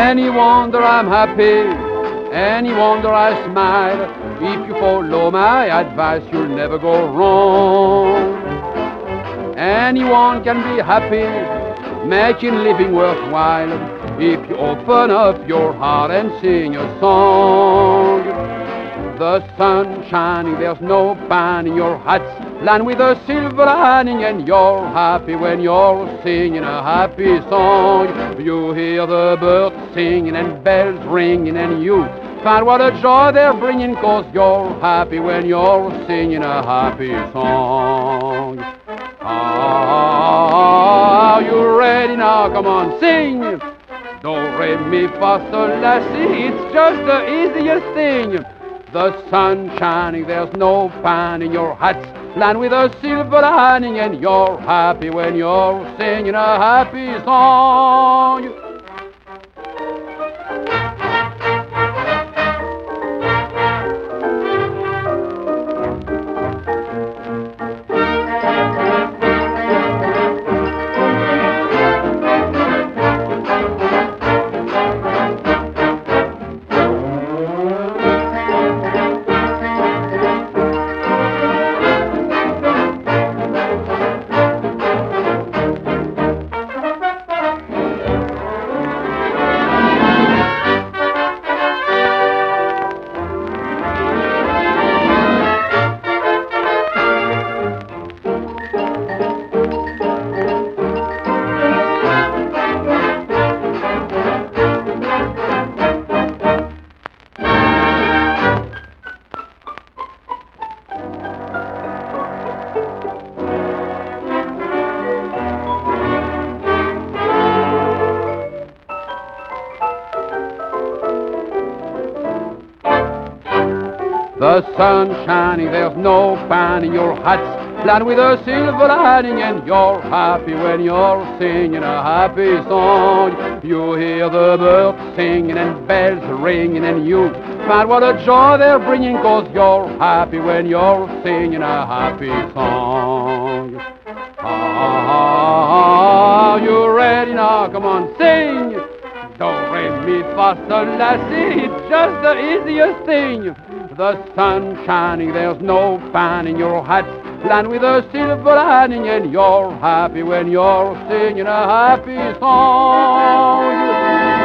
Any wonder I'm happy, any wonder I smile. If you follow my advice, you'll never go wrong. Anyone can be happy, making living worthwhile, if you open up your heart and sing a song. The sun shining, there's no pan in your hats, land with a silver lining, and you're happy when you're singing a happy song. You hear the birds singing and bells ringing, and you find what a joy they're bringing, 'cause you're happy when you're singing a happy song. Are you ready now? Come on, sing! Do, re, mi, fa, sol, la, si. It's just the easiest thing. The sun shining, there's no pan in your hats, land with a silver lining, and you're happy when you're singing a happy song. The sun shining, there's no pan in your hats, land with a silver lining, and you're happy when you're singing a happy song. You hear the birds singing and bells ringing, and you find what a joy they're bringing, 'cause you're happy when you're singing a happy song. Are you ready now? Come on, sing! Do, re, mi, fa, sol, la, si. It's just the easiest thing. The sun shining, there's no pan in your hat, land with a silver lining, and you're happy when you're singing a happy song.